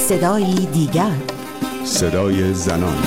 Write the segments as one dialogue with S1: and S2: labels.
S1: صدایی دیگر،
S2: صدای زنان.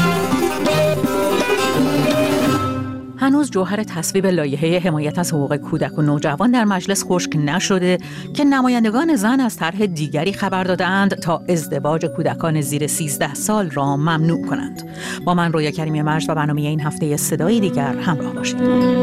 S3: هنوز جوهر تصویب لایحه حمایت از حقوق کودک و نوجوان در مجلس خشک نشده که نمایندگان زن از طرح دیگری خبر دادند تا ازدواج کودکان زیر 13 سال را ممنوع کنند. با من رویا کریمی مجد و برنامه این هفته صدای دیگر همراه باشید.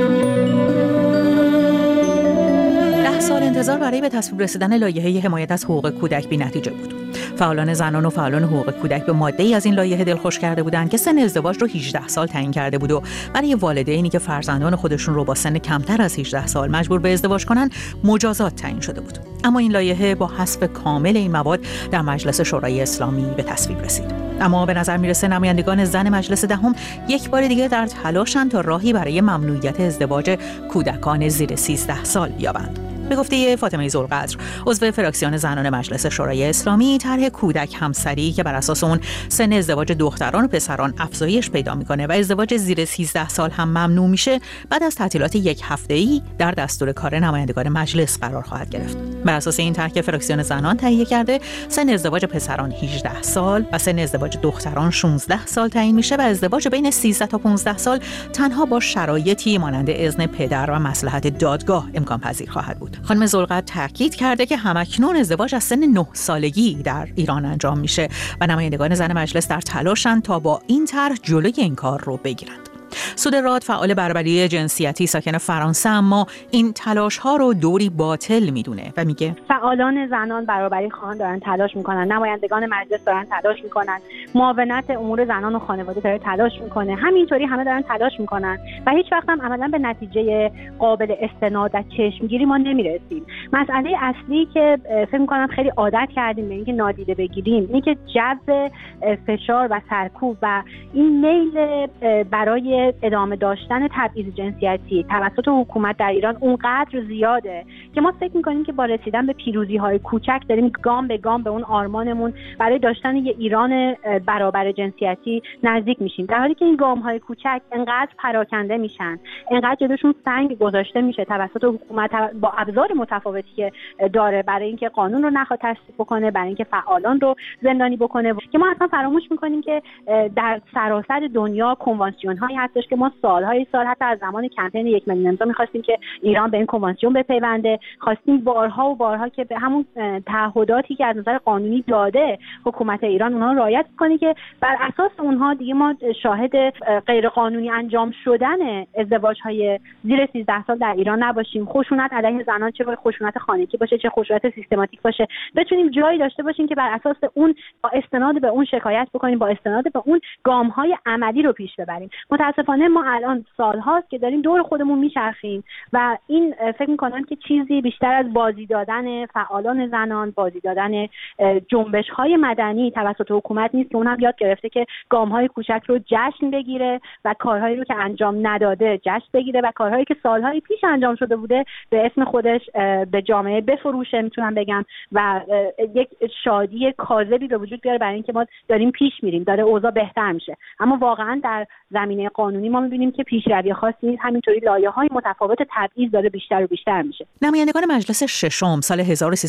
S3: 10 سال انتظار برای به تصویب رسیدن لایحه حمایت از حقوق کودک بی‌نتیجه بود. فعالان زنان و فعالان حقوق کودک به ماده‌ای از این لایحه دلخوش کرده بودند که سن ازدواج رو 18 سال تعیین کرده بود و برای والدینی که فرزندان خودشون رو با سن کمتر از 18 سال مجبور به ازدواج کنن مجازات تعیین شده بود. اما این لایحه با حذف کامل این مواد در مجلس شورای اسلامی به تصویب رسید. اما به نظر میرسه نمایندگان زن مجلس دهم یک بار دیگه در تلاشند تا راهی برای ممنوعیت ازدواج کودکان زیر 13 سال بیابند. به گفته فاطمه ذوالقدر، عضو فراکسیون زنان مجلس شورای اسلامی، طرح کودک همسری که بر اساس اون سن ازدواج دختران و پسران افزایش پیدا میکنه و ازدواج زیر 13 سال هم ممنوع میشه، بعد از تعطیلات یک هفته‌ای در دستور کار نمایندگان مجلس قرار خواهد گرفت. بر اساس این طرح که فراکسیون زنان تهیه کرده، سن ازدواج پسران 18 سال و سن ازدواج دختران 16 سال تعیین میشه و ازدواج بین 13 تا 15 سال تنها با شرایطی مانند اذن پدر و مصلحت دادگاه امکان پذیر خواهد بود. خانم ذوالقدر تاکید کرده که همکنون ازدواج از سن 9 سالگی در ایران انجام میشه و نمایندگان زن مجلس در تلاشن تا با این طرح جلوی این کار رو بگیرند. سود راد، فعال برابری جنسیتی ساکن فرانسه، اما این تلاش ها رو دوری باطل میدونه و میگه
S4: فعالان زنان برابری خواهان دارن تلاش میکنن، نمایندگان مجلس دارن تلاش میکنن، معاونت امور زنان و خانواده داره تلاش میکنه، همینطوری همه دارن تلاش میکنن و هیچ وقت هم عملا به نتیجه قابل استناد و چشمگیری ما نمیرسیم. مسئله اصلی که فکر میکنم خیلی عادت کردیم به اینکه نادیده بگیریم اینه که جو فشار و سرکوب و این میل برای ادامه داشتن تبعیض جنسیتی توسط حکومت در ایران اونقدر زیاده که ما فکر می‌کنیم که با رسیدن به پیروزی‌های کوچک داریم گام به گام به اون آرمانمون برای داشتن یه ایران برابر جنسیتی نزدیک میشیم، در حالی که این گام‌های کوچک انقدر پراکنده میشن، انقدر جلوشون سنگ گذاشته میشه توسط حکومت با ابزار متفاوتی که داره برای اینکه قانون رو نخواد تصویب بکنه، برای اینکه فعالان رو زندانی بکنه، که ما اصلا فراموش می‌کنیم که در سراسر دنیا کنوانسیون‌هایی هستش که ما سالهای سال حتی از زمان کمپین 1 میلیون امضا می‌خواستیم که ایران به این کنوانسیون بپیونده، خواستیم بارها و بارها که به همون تعهداتی که از نظر قانونی داده حکومت ایران اونها رعایت کنه که بر اساس اونها دیگه ما شاهد غیر قانونی انجام شدن ازدواج‌های زیر 13 سال در ایران نباشیم. خشونت علیه زنان، چه خشونت خانگی باشه چه خشونت سیستماتیک باشه، بتونیم جایی داشته باشیم که بر اساس اون با استناد به اون شکایت بکنیم، با استناد به اون گام‌های عملی رو پیش ببریم. متاسفانه ما الان سال‌هاست که داریم دور خودمون میچرخیم و این فکر می‌کنم که چیزی بیشتر از بازی دادن فعالان زنان، بازی دادن جنبش‌های مدنی توسط حکومت نیست که اونم یاد گرفته که گام‌های کوچک رو جشن بگیره و کارهایی رو که انجام نداده جشن بگیره و کارهایی که سال‌های پیش انجام شده بوده به اسم خودش به جامعه بفروشه، میتونم بگم، و یک شادی کاذبی به وجود بیاره برای اینکه ما داریم پیش میریم، داره اوضاع بهتر میشه. اما واقعا در زمینه قانونی ما می‌بینیم که پیشروی خاصی نیست، همینطوری لایه‌های متفاوت تبعیض داره بیشتر و بیشتر میشه.
S3: نمایندگان مجلس ششم سال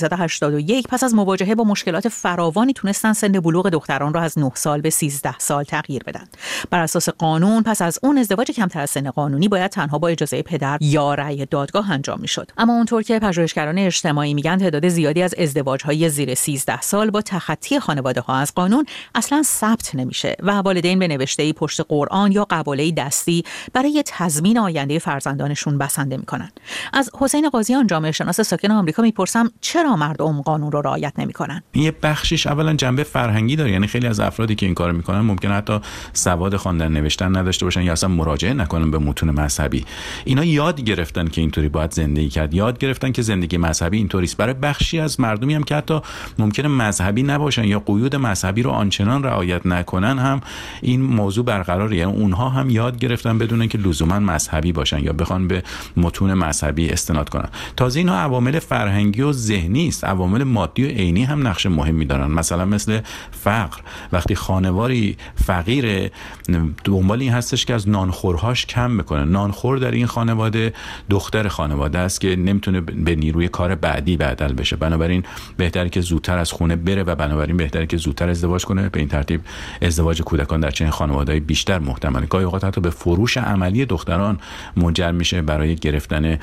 S3: 1381 پس از مواجهه با مشکلات فراوانی تونستن سن بلوغ دختران را از 9 سال به 13 سال تغییر بدن. بر اساس قانون پس از اون ازدواج کمتر از سن قانونی باید تنها با اجازه پدر یا رأی دادگاه انجام میشد. اما اونطور که پژوهشگران اجتماعی میگن تعداد زیادی از ازدواج‌های زیر 13 سال با تخطی خانواده‌ها از قانون اصلاً ثبت نمیشه و والدین به نوشته‌ای پشت قرآن یا قباله دستی برای تضمین آینده فرزندانشون بسنده میکنن. از حسین قاضیان، جامعه شناس ساکن آمریکا، میپرسم چرا مردم قانون رو رعایت نمیکنن؟
S5: یه بخشش اولا جنبه فرهنگی داره، یعنی خیلی از افرادی که این کارو میکنن ممکنه حتی سواد خواندن نوشتن نداشته باشن یا اصلا مراجعه نکنن به متون مذهبی. اینا یاد گرفتن که اینطوری باید زندگی کرد، یاد گرفتن که زندگی مذهبی اینطوری است. برای بخشی از مردمی هم که حتی ممکنه مذهبی نباشن یا قیود مذهبی رو آنچنان رعایت نکنن هم این موضوع برقراره، یعنی اونها هم یاد گرفتن بدون که لزوما مذهبی باشن یا بخوان به متون مذهبی استناد کنن. تازه اینا عوامل فرهنگی و ذهنی است، عوامل مادی و عینی هم نقش مهمی دارن. مثلا مثل فقر، وقتی خانواری فقیر دنبال این هستش که از نانخورهاش کم بکنه. نانخور در این خانواده دختر خانواده است که نمیتونه به نیروی کار بعدی بدل بشه، بنابراین بهتره که زودتر از خونه بره و بنابراین بهتره که زودتر ازدواج کنه. به این ترتیب ازدواج کودکان در چنین خانواده‌ای بیشتر محتمله. گاهی اوقات حتی به فروش عملی دختران منجر میشه برای گرفتن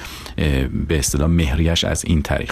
S5: به اصطلاح مهریش از این طریق.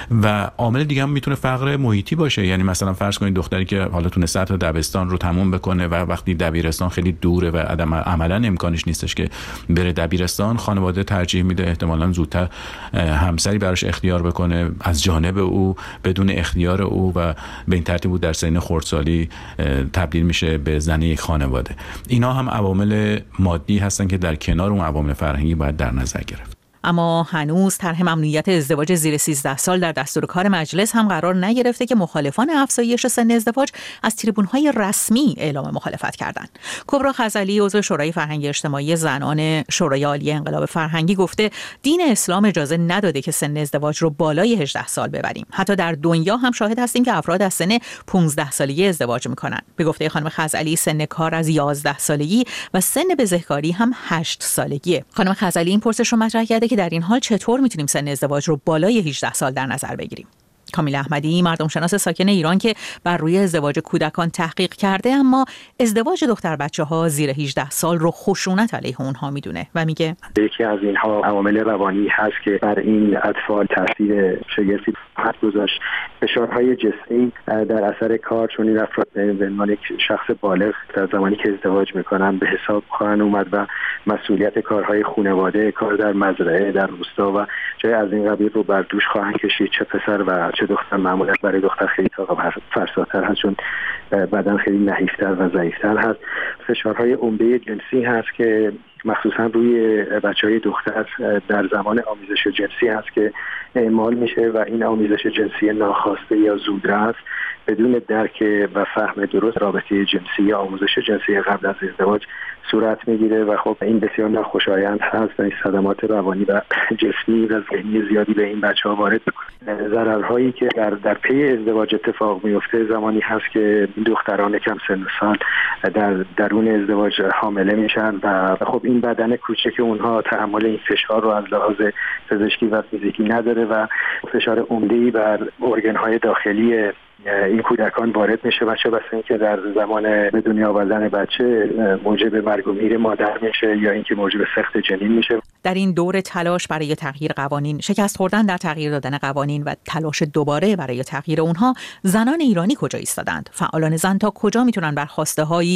S5: و عامل دیگه هم میتونه فقر محیطی باشه. یعنی مثلا فرض کنید دختری که حالا تونسته تا دبستان رو تموم بکنه و وقتی دبیرستان خیلی دوره و عملا امکانش نیستش که بره دبیرستان، خانواده ترجیح میده احتمالاً زودتر همسری براش اختیار بکنه از جانب او بدون اختیار او و به این ترتیب در سن خردسالی تبدیل میشه به زن یک خانواده. اینا هم عوامل مادی هستن که در کنار اون عوامل فرهنگی باید در نظر گرفت.
S3: اما هنوز طرح ممنوعیت ازدواج زیر 13 سال در دستور کار مجلس هم قرار نگرفته که مخالفان افزایش سن ازدواج از تریبون‌های رسمی اعلام مخالفت کردند. کبرا خزعلی عضو شورای فرهنگی اجتماعی زنان شورای عالی انقلاب فرهنگی گفته دین اسلام اجازه نداده که سن ازدواج رو بالای 18 سال ببریم. حتی در دنیا هم شاهد هستیم که افراد از سن 15 سالگی ازدواج میکنن. به گفته خانم خزعلی سن کار از 11 سالگی و سن بزهکاری هم 8 سالگیه. خانم خزعلی این پرسش رو مطرح کرده که در این حال چطور میتونیم سن ازدواج رو بالای 18 سال در نظر بگیریم؟ کامیل احمدی مردم شناس ساکن ایران که بر روی ازدواج کودکان تحقیق کرده اما ازدواج دختر بچه‌ها زیر 18 سال رو خشونت علیه اونها میدونه و میگه
S1: یکی از اینها عوامل روانی هست که بر این اطفال تاثیر شگرفی گذاشت. فشارهای جسمی در اثر کار، چون این افراد به عنوان یک شخص بالغ در زمانی که ازدواج میکنن به حساب خواهند اومد و مسئولیت کارهای خانواده، کار در مزرعه، در روستا و جای از این قبیل رو بر دوش خواهند کشید. چه پسر و چه دختر. معمولا برای دختر خیلی فرساتر هست چون بدن خیلی نحیفتر و ضعیفتر هست. فشارهای عمده جنسی هست که مخصوصا روی بچهای دختر در زمان آمیزش جنسی هست که اعمال میشه و این آمیزش جنسی ناخواسته یا زودرس بدون درک و فهم درست رابطه جنسی یا آموزش جنسی قبل از ازدواج صورت میگیره و خب این بسیار ناخوشایند هست و این صدمات روانی و جسمی و ذهنی زیادی به این بچه‌ها وارد میکنه. ضررهایی که در پی ازدواج اتفاق میفته زمانی هست که دختران کم سن و سال در درون ازدواج حامله میشن و خب این بدن کوچک اونها تحمل این فشار رو از لحاظ پزشکی و فیزیکی نداره و فشار عمده‌ای بر ارگان‌های داخلی این کودکان وارد میشه و چه بسا اینکه در زمان به دنیا آوردن بچه موجب مرگ و میر مادر میشه یا اینکه موجب سقط جنین میشه.
S3: در این دور تلاش برای تغییر قوانین، شکست خوردن در تغییر دادن قوانین و تلاش دوباره برای تغییر اونها، زنان ایرانی کجا ایستادند؟ فعالان زن تا کجا میتونن بر خواسته‌های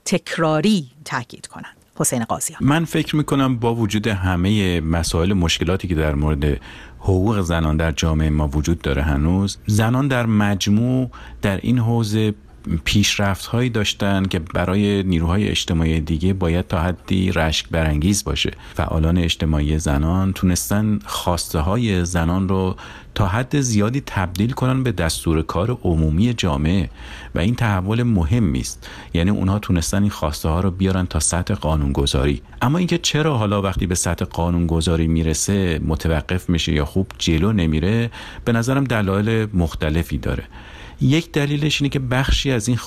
S3: تکراری تاکید کنند؟ حسین قاضیان:
S5: من فکر میکنم با وجود همه مسائل مشکلاتی که در مورد حقوق زنان در جامعه ما وجود داره، هنوز زنان در مجموع در این حوزه پیشرفت‌هایی داشتن که برای نیروهای اجتماعی دیگه باید تا حدی رشک برانگیز باشه. فعالان اجتماعی زنان تونستن خواسته‌های زنان رو تا حد زیادی تبدیل کنن به دستور کار عمومی جامعه و این تحول مهمی است. یعنی اونها تونستن این خواسته ها رو بیارن تا سطح قانونگذاری. اما اینکه چرا حالا وقتی به سطح قانونگذاری میرسه متوقف میشه یا خوب جلو نمیره، به نظرم دلایل مختلفی داره. یک دلیلش اینه که بخشی از این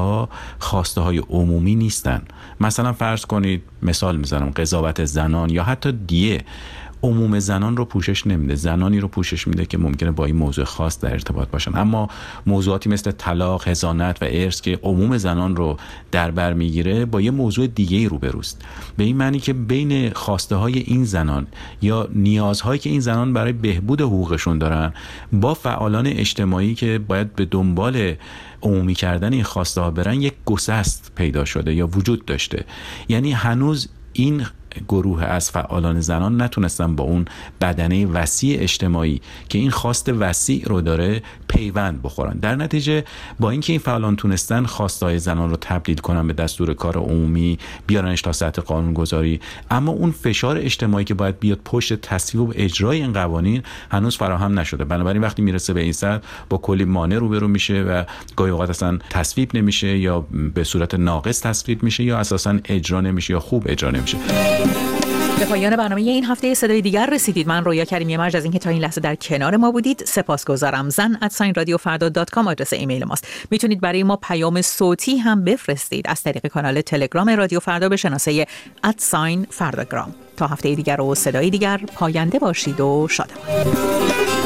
S5: خواسته های عمومی نیستن. مثلا فرض کنید، مثال میزنم، قضاوت زنان یا حتی دیه عموم زنان رو پوشش نمیده. زنانی رو پوشش میده که ممکنه با این موضوع خاص در ارتباط باشن، اما موضوعاتی مثل طلاق، حضانت و ارث که عموم زنان رو در بر میگیره با یه موضوع دیگه‌ای روبروست. به این معنی که بین خواسته های این زنان یا نیازهایی که این زنان برای بهبود حقوقشون دارن با فعالان اجتماعی که باید به دنبال عمومی کردن این خواسته ها برن، یک گسست پیدا شده یا وجود داشته. یعنی هنوز این گروه از فعالان زنان نتونستن با اون بدنه وسیع اجتماعی که این خواست وسیع رو داره پیوند بخورن. در نتیجه با اینکه این فعالان تونستن خواستای زنان رو تبدیل کنن به دستور کار عمومی، بیارنش تا سطح قانونگذاری، اما اون فشار اجتماعی که باید بیاد پشت تصویب و اجرای این قوانین هنوز فراهم نشده. بنابراین وقتی میرسه به این سطح با کلی مانع روبرو میشه و گاهی اوقات اصلا تصویب نمیشه یا به صورت ناقص تصویب میشه یا اساسا اجرا نمیشه یا خوب اجرا نمیشه.
S3: به پایان برنامه این هفته صدای دیگر رسیدید. من رویا کریمی مرج از اینکه تا این لحظه در کنار ما بودید سپاسگزارم. zan@radiofarda.com آدرس ایمیل ماست. میتونید برای ما پیام صوتی هم بفرستید از طریق کانال تلگرام رادیو فردا به شناسه @فرdagram. تا هفته دیگر و صدای دیگر پاینده باشید و شادمان.